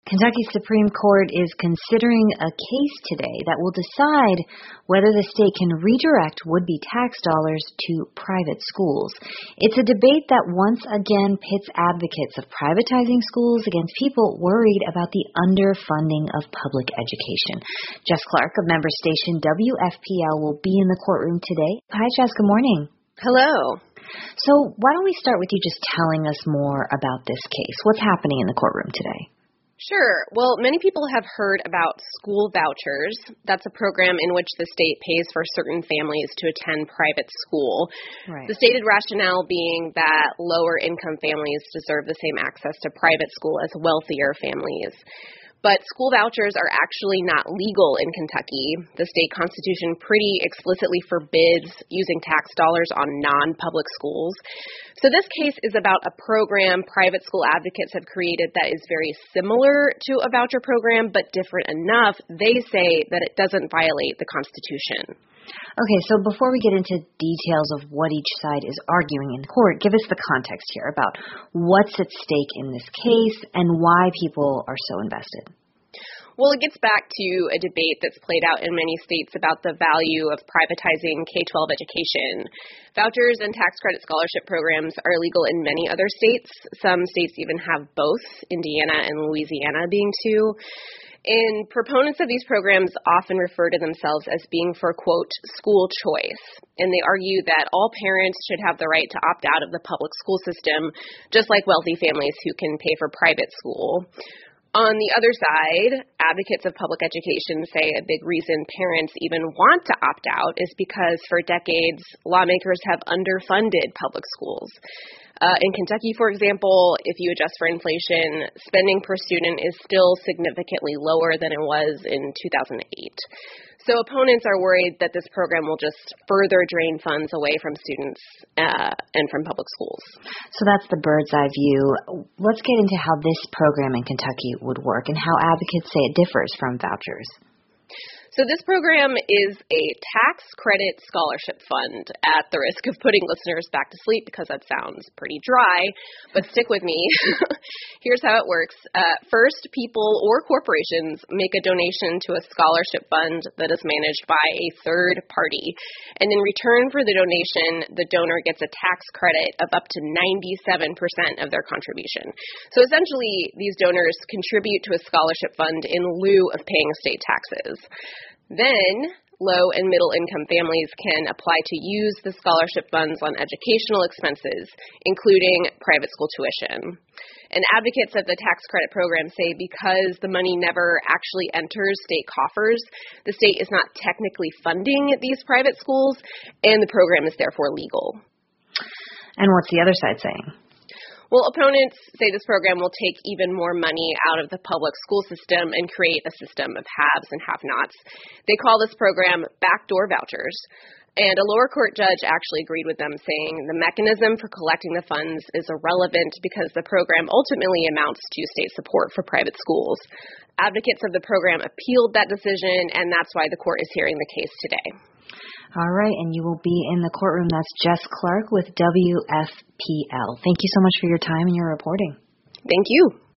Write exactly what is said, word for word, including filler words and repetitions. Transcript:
Kentucky Supreme Court is considering a case today that will decide whether the state can redirect would-be tax dollars to private schools. It's a debate that once again pits advocates of privatizing schools against people worried about the underfunding of public education. Jess Clark of member station W F P L will be in the courtroom today. Hi, Jess. Good morning. Hello. So why don't we start with you just telling us more about this case? What's happening in the courtroom today? Sure. Well, many people have heard about school vouchers. That's a program in which the state pays for certain families to attend private school. Right. The stated rationale being that lower income families deserve the same access to private school as wealthier families. But school vouchers are actually not legal in Kentucky. The state constitution pretty explicitly forbids using tax dollars on non-public schools. So this case is about a program private school advocates have created that is very similar to a voucher program, but different enough, they say, that it doesn't violate the Constitution. Okay, so before we get into details of what each side is arguing in court, give us the context here about what's at stake in this case and why people are so invested. Well, it gets back to a debate that's played out in many states about the value of privatizing K twelve education. Vouchers and tax credit scholarship programs are legal in many other states. Some states even have both, Indiana and Louisiana being two. And proponents of these programs often refer to themselves as being for, quote, school choice. And they argue that all parents should have the right to opt out of the public school system, just like wealthy families who can pay for private school. On the other side, advocates of public education say a big reason parents even want to opt out is because for decades, lawmakers have underfunded public schools. Uh, in Kentucky, for example, if you adjust for inflation, spending per student is still significantly lower than it was in two thousand eight. So opponents are worried that this program will just further drain funds away from students uh, and from public schools. So that's the bird's eye view. Let's get into how this program in Kentucky would work and how advocates say it differs from vouchers. So this program is a tax credit scholarship fund, at the risk of putting listeners back to sleep because that sounds pretty dry, but stick with me. Here's how it works. Uh, first, people or corporations make a donation to a scholarship fund that is managed by a third party. And in return for the donation, the donor gets a tax credit of up to ninety-seven percent of their contribution. So essentially, these donors contribute to a scholarship fund in lieu of paying state taxes. Then, low and middle income families can apply to use the scholarship funds on educational expenses, including private school tuition. And advocates of the tax credit program say because the money never actually enters state coffers, the state is not technically funding these private schools, and the program is therefore legal. And what's the other side saying? Well, opponents say this program will take even more money out of the public school system and create a system of haves and have-nots. They call this program backdoor vouchers. And a lower court judge actually agreed with them, saying the mechanism for collecting the funds is irrelevant because the program ultimately amounts to state support for private schools. Advocates of the program appealed that decision, and that's why the court is hearing the case today. All right, and you will be in the courtroom. That's Jess Clark with W F P L. Thank you so much for your time and your reporting. Thank you.